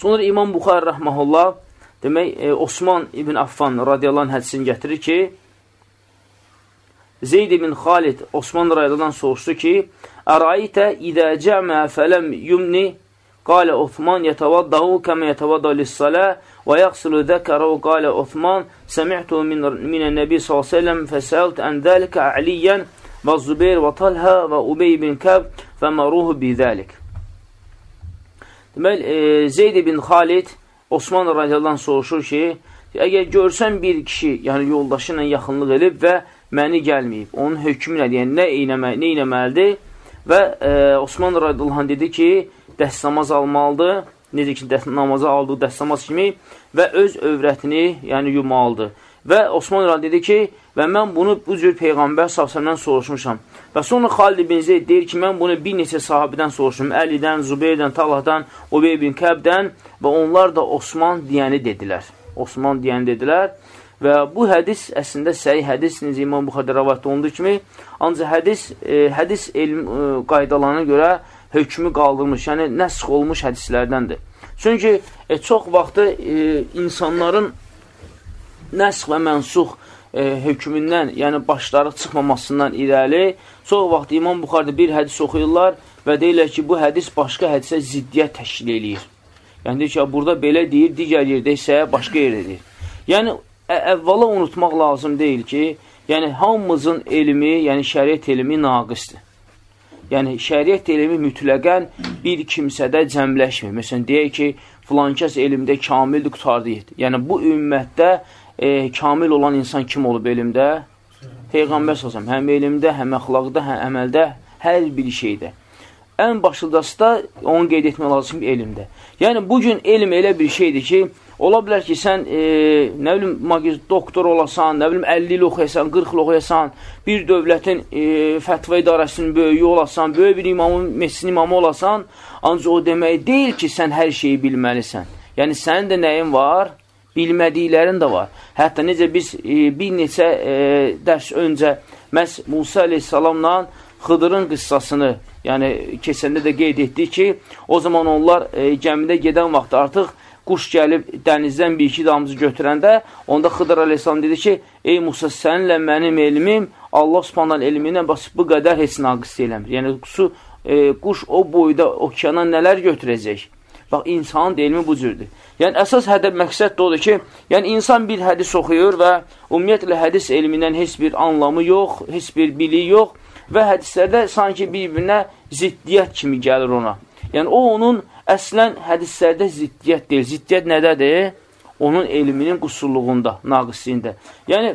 Sonra İmam Buxari rəhməhullah, demək, Osman ibn Affan radiyallahu anh hədisini gətirir ki, Zeyd ibn Xalid Osman radiyallahu anh soruşdu ki, Ərayitə idə cəmə fələm yumni qalə Osman yətəvaddahu kəmə yətəvaddahu lissalə və yəqsilu zəkərəhu qalə Osman səmi'tu minən nəbi s.ə.v fəsəlt ən dəlikə əliyyən və Zübeyr və Talhə və Ubey ibn Kəb və məruhu bizəlik. Deməli, Zeyd ibn Xalid Osman radiyallahu anh soruşur ki, əgər görsən bir kişi, yəni yoldaşı ilə yaxınlıq edib və məni gəlməyib, onun hökmü nədir, yəni nə eləməlidir? Və Osman radiyallahu anh dedi ki, dəstəmaz almalıdır, necə ki, namazı aldığı dəstəmaz kimi və öz övrətini, yəni yumalıdır. Və Osman radiyallahu anh dedi ki, və mən bunu bu cür Peyğəmbər s.ə.v-dən soruşmuşam. Və sonra Xalid ibn Zeyd deyir ki, mən bunu bir neçə sahabədən soruşum. Əlidən, Zübeyrdən, Talhdan, Ubey ibn Kəbdən və onlar da Osman deyəni dedilər. Osman deyəni dedilər. Və bu hədis əslində səhih hədis, necə İmam Buxarıda rəvayət olunduğu kimi, ancaq hədis elm qaydalarına görə hökmü qaldırmış, yəni nəsx olmuş hədislərdəndir. Çünki çox vaxtı insanların nəsx və mənsux hökmündən, yəni başları çıxmamasından irəli, çox vaxt İmam Buxarıda bir hədis oxuyurlar və deyirlər ki, bu hədis başqa hədisə ziddiyyət təşkil eləyir. Yəni, deyir ki, burada belə deyir, digər yerdə isə başqa yerdə deyir. Yəni, əvvəla unutmaq lazım deyil ki, yəni, hamımızın elmi, yəni şəriət elmi naqisdir. Yəni, şəriət elmi mütləqən bir kimsədə cəmləşmir. Məsələn, deyək ki, filankəs elmdə kamildir, qutardı. Yəni, bu ümmətdə kamil olan insan kim olub elmdə? Peyğəmbər s.ə.v. Həm elmdə, həm əxlaqda, həm əməldə, hər bir şeydə. Ən başlıdası da onu qeyd etmək lazım ki, elmdə. Yəni, bugün elm elə bir şeydir ki, ola bilər ki, sən, nə bilim, doktor olasan, nə bilim, 50 il oxuyasan, 40 il oxuyasan, bir dövlətin fətva idarəsinin böyüyü olasan, böyük bir imamın, mescidin imamı olasan, ancaq o demək deyil ki, sən hər şeyi bilməlisən. Yəni, sənin də nəyin var? Bilmədiklərin də var. Hətta necə biz bir neçə dərs öncə məhz Musa aleyhissalamla Xıdırın qıssasını, yəni keçəndə də qeyd etdik ki, o zaman onlar gəmidə gedən vaxt artıq quş gəlib dənizdən bir-iki damızı götürəndə, onda Xıdır aleyhissalam dedi ki, ey Musa, səninlə mənim elmim Allah subhanəl elminə bu qədər heç naqis eləmir. Yəni, quş o boyda okeana nələr götürəcək? Bax, insanın elmi bu cürdür. Yəni, əsas hədəf məqsəd də odur ki, yəni, insan bir hədis oxuyur və ümumiyyətlə hədis elmindən heç bir anlamı yox, heç bir biliyi yox və hədislərdə sanki bir-birinə ziddiyyət kimi gəlir ona. Yəni, o onun əslən hədislərdə ziddiyyət deyil. Ziddiyyət nədədir? Onun elminin qüsurluğunda, naqisliyində. Yəni,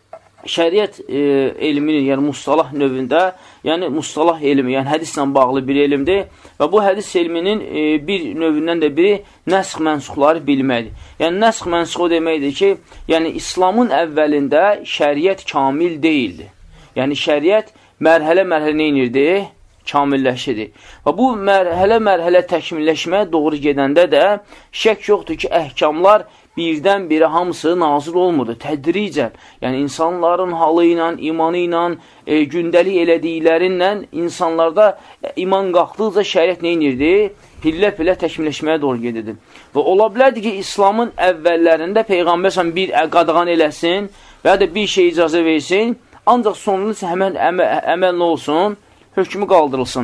şəriət elminin, yəni mustalah növündə, yəni mustalah elmi, yəni hədislə bağlı bir elmdir və bu hədis elminin bir növündən də biri nəsx mənsuxları bilməkdir. Yəni nəsx mənsuxu deməkdir ki, yəni İslamın əvvəlində şəriət kamil deyildi. Yəni şəriət mərhələ-mərhələ neynirdi? Kamilləşirdi. Və bu mərhələ-mərhələ təkmilləşməyə doğru gedəndə də şək yoxdur ki, əhkamlar birdən-birə hamısı nazil olmurdu, tədricən. Yəni, insanların halı ilə, imanı ilə, gündəlik elədiklərinlə insanlarda iman qalxdıqca şəriət neynirdi? Pillə-pillə təkmilləşməyə doğru gedirdi. Və ola bilərdi ki, İslamın əvvəllərində Peyğəmbər bir qadağan eləsin və ya da bir şey icazə versin, ancaq sonunda həmən əməl nə olsun? Hökmü qaldırılsın.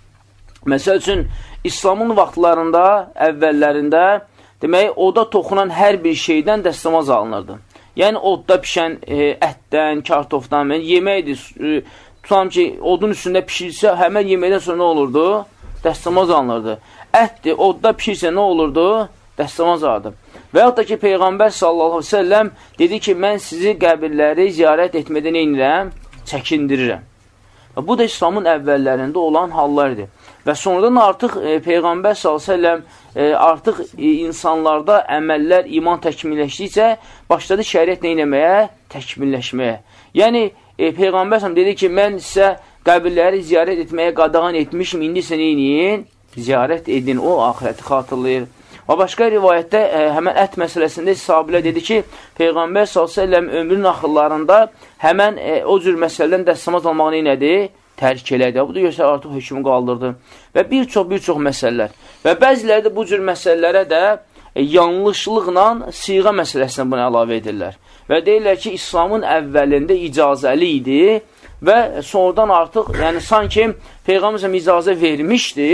Məsəl üçün, İslamın vaxtlarında, əvvəllərində, demək, oda toxunan hər bir şeydən dəstəmaz alınırdı. Yəni, odda pişən ətdən, kartofdan, yeməkdir. Tutam ki, odun üstündə pişirsə, həmən yeməkdən sonra nə olurdu? Dəstəmaz alınırdı. Ətdir, odda pişirsə nə olurdu? Dəstəmaz alınırdı. Və yaxud da ki, Peyğəmbər sallallahu aleyhi ve selləm dedi ki, mən sizi qəbirləri ziyarət etmədən eynirəm, çəkindirirəm. Bu da İslamın əvvəllərində olan hallardır. Və sonradan artıq Peyğəmbər s.ə.v artıq insanlarda əməllər, iman təkmilləşdikcə başladı şəriət nə eləməyə? Təkmilləşməyə. Yəni, Peyğəmbər s.ə.v dedi ki, mən sizə qəbirləri ziyarət etməyə qadağan etmişim, indi sən eyniyin? Ziyarət edin, o axirəti xatırlayır. Və başqa rivayətdə həmən ət məsələsində sahabilə dedi ki, Peyğəmbər s.ə.v ömrünün axırlarında həmən o cür məsələdən dəstəmaz almaq neynədir? tərk elədi. Bu da göstərir, artıq hökmü qaldırdı. Və bir çox məsələlər. Və bəziləri də bu cür məsələlərə də yanlışlıqla siğa məsələsinə bunu əlavə edirlər. Və deyirlər ki, İslamın əvvəlində icazəli idi və sonradan artıq, yəni sanki Peyğəmbər icazə vermişdi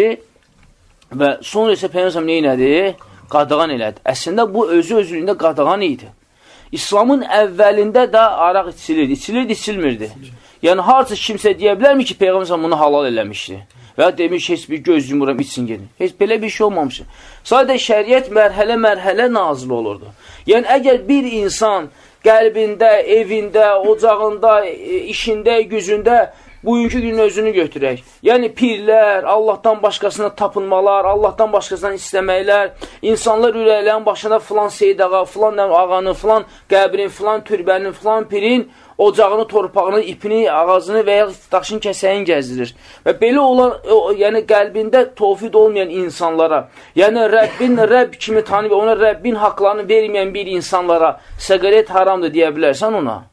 və sonra isə Peyğəmbər neynədi? Qadağan elədi. Əslində bu özü-özlüyündə qadağan idi. İslamın əvvəlində də araq içilirdi. İçilirdi, içilmirdi. Yəni, harca kimsə deyə bilərmi ki, Peyğəmbər bunu halal eləmişdi? Və ya demiş, heç bir göz yumuram, içsin gedin. Heç belə bir şey olmamışdı. Sadəcə şəriət mərhələ nazil olurdu. Yəni, əgər bir insan qəlbində, evində, ocağında, işində, gücündə bugünkü günün özünü götürək. Yəni, pirlər, Allahdan başqasına tapınmalar, Allahdan başqasından istəməklər, insanlar ürəklərin başına filan Seyid ağa, filan ağanı, filan qəbrin, filan türbənin, filan pirin ocağını, torpağını, ipini, ağacını və ya daşın kəsəyin gəzdirir. Və belə olan, yəni qəlbində tovfid olmayan insanlara, yəni Rəbb kimi tanıyıb, ona Rəbbin haqlarını verməyən bir insanlara səqaret haramdır deyə bilərsən ona.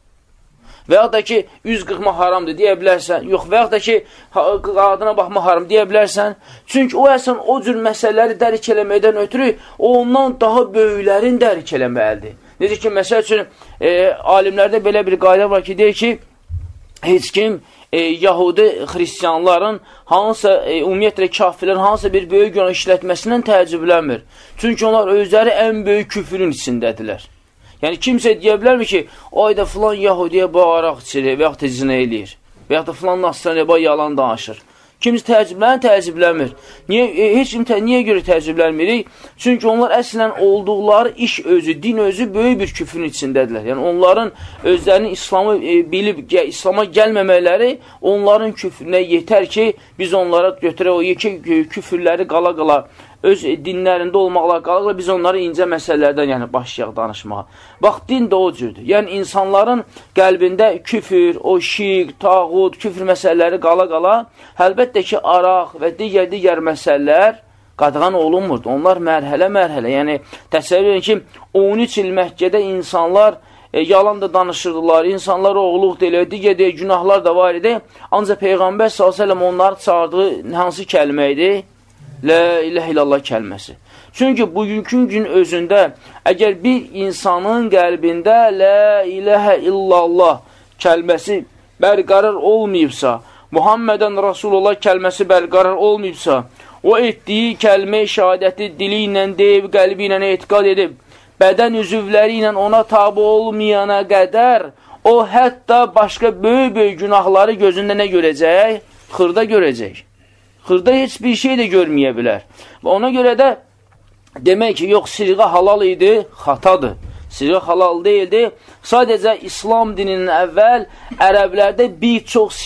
Və yaxud da ki, üz qırxma haramdır deyə bilərsən, yox, və yaxud da ki, qadına baxma haram deyə bilərsən. Çünki o əsən o cür məsələləri dərk eləməkdən ötürü, ondan daha böyüklərin dərk eləməlidir. Necə ki, məsəl üçün, alimlərdə belə bir qayda var ki, deyir ki, heç kim Yahudi xristiyanların hansısa, ümumiyyətlə kafirlərin hansısa bir böyük günah işlətməsindən təəccüblənmir. Çünki onlar özləri ən böyük küfürün içindədirlər. Yəni, kimsə deyə bilərmi ki, o ayda filan Yahudiyə bağıraq içirir və yaxud da zinə eləyir və yaxud da filan Nasraniyə yalan danışır. Kimsə təəccüblənmir. Heç kim niyə görə təəccüblənmirik? Çünki onlar əslən olduqları iş özü, din özü böyük bir küfrün içindədirlər. Yəni, onların özlərinin İslamı bilib, İslama gəlməməkləri onların küfrünə yetər ki, biz onlara götürək o yekə küfürləri qala-qala öz dinlərində olmaqla qalırlar, biz onları incə məsələlərdən başlayaq danışmağa. Bax, din də o cürdür. Yəni, insanların qəlbində küfür, o şirk, tağut, küfür məsələləri qala-qala, əlbəttə ki, araq və digər məsələlər qadağan olunmurdu. Onlar mərhələ, yəni, təsəvvür edin ki, 13 il Məkkədə insanlar yalan da danışırdılar, insanlar oğluq deyilər, digər günahlar da var idi. Ancaq Peyğəmbər s.ə.v onları çağırdığı hansı kəlmə idi? Lə iləhə illallah kəlməsi. Çünki bugünkü gün özündə əgər bir insanın qəlbində lə iləhə illallah kəlməsi bərqərar olmayıbsa, Muhammedən Rasulullah kəlməsi bərqərar olmayıbsa, o etdiyi kəlmə şəhadəti dili ilə deyib, qəlbi ilə etiqad edib, bədən üzvləri ilə ona tabi olmayana qədər, o hətta başqa böyük günahları gözündə nə görəcək? Xırda görəcək. Xırda heç bir şey də görməyə bilər. Və ona görə də demək ki, yox, sirqa halal idi, xatadır. Sirqa halal deyildi. Sadəcə İslam dininin əvvəl ərəblərdə bir çox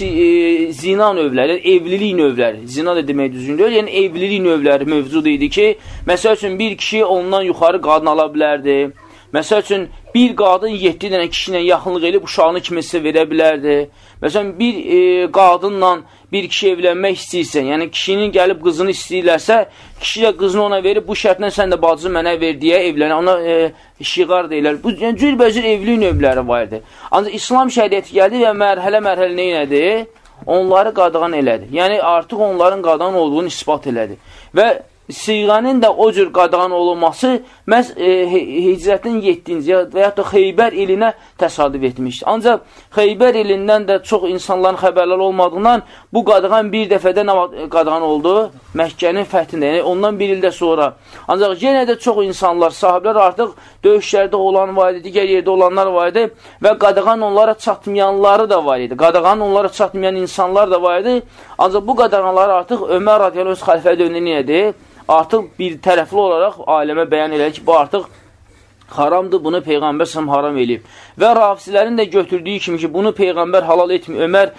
zina növləri, evlilik növləri, zina da demək düzgün deyil, yəni evlilik növləri mövcud idi ki, məsəl üçün bir kişi ondan yuxarı qadın ala bilərdi. Məsəl üçün, bir qadın 7 dənə kişi ilə yaxınlıq edib uşağını kimisə verə bilərdi. Məsələn, bir qadınla bir kişi evlənmək istəyirsən, yəni kişinin gəlib qızını istəyirlərsə, kişi də qızını ona verib, bu şərtlə sən də bacı mənə ver deyə evlənə, ona şiğar deyirlər. Bu cürbəcür evlilik növləri var idi. Ancaq İslam şəriəti gəldi və mərhələ neynədi? Onları qadağan elədi. Yəni, artıq onların qadağan olduğunu ispat elədi. Və siğənin də o cür qadağan olunması məhz hicrətin 7-ci və yaxud da Xeybər ilinə təsadüf etmişdir. Ancaq Xeybər ilindən də çox insanların xəbərlər olmadığından bu qadağan bir dəfədə nə qadağan oldu? Məkkənin fəthində, yəni ondan bir ildə sonra. Ancaq yenə də çox insanlar, sahiblər artıq döyüşlərdə olan var idi, digər yerdə olanlar var idi və qadağan onlara çatmayanları da var idi. Qadağan onlara çatmayan insanlar da var idi. Ancaq bu qadağanlar artıq Ömər radiyallahu anh xəlifə dövründə nədir? Artıq bir tərəfli olaraq aləmə bəyan edir ki, bu artıq haramdır, bunu Peyğəmbər səhəm haram eləyib. Və rafisilərin də götürdüyü kimi ki, bunu Peyğəmbər halal etmir, Ömər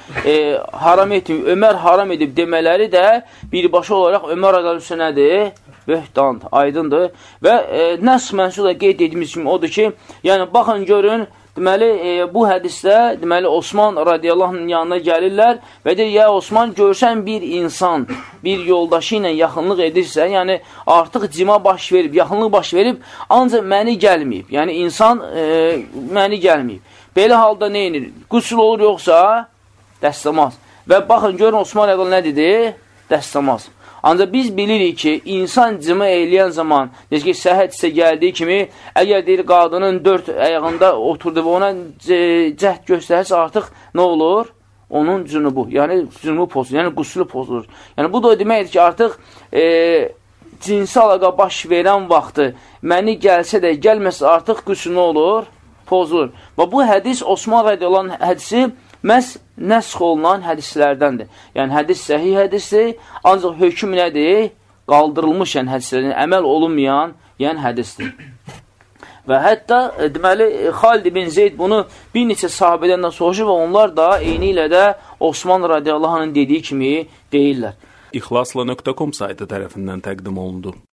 haram etmir, Ömər haram edib demələri də birbaşa olaraq Ömər radiyallahu nədir? Böhtandır, aydındır. Və nəsx mənsuda qeyd etdiyimiz kimi odur ki, yəni baxın görün, deməli, bu hədisdə, deməli, Osman radiyallahının yanına gəlirlər və deyir, ya Osman, görsən bir insan bir yoldaşı ilə yaxınlıq edirsə, yəni artıq cima baş verib, yaxınlıq baş verib, ancaq məni gəlməyib. Yəni, insan məni gəlməyib. Belə halda nə inir? Qüsul olur yoxsa dəstəmaz. Və baxın, görün Osman rədiyallahu anh nə dedi? Dəstəmaz. Ancaq biz bilirik ki, insan cıma eləyən zaman, necə ki, səhət isə gəldiyi kimi, əgər deyir, qadının 4 ayağında oturdu və ona cəhd göstərirsə, artıq nə olur? Onun cünubu, yəni cünubu pozulur, yəni qüsülü pozulur. Yəni, bu da deməkdir ki, artıq cinsi alaqa baş verən vaxtı məni gəlsə də, gəlməsə artıq qüsül nə olur? Pozulur. Və bu hədis, Osman rədiyallahu anh hədisi, məhz nəsx olunan hədislərdəndir. Yəni, hədis səhih hədisdir, ancaq hökm nədir? Qaldırılmış yəni hədislərdən, əməl olunmayan yəni hədisdir. Və hətta, deməli, Xalid ibn Zeyd bunu bir neçə sahabədən də soruşur və onlar da eyni ilə də Osman radiyallahu anh'ın dediyi kimi deyirlər. İxlasla.com saytı tərəfindən təqdim olundu.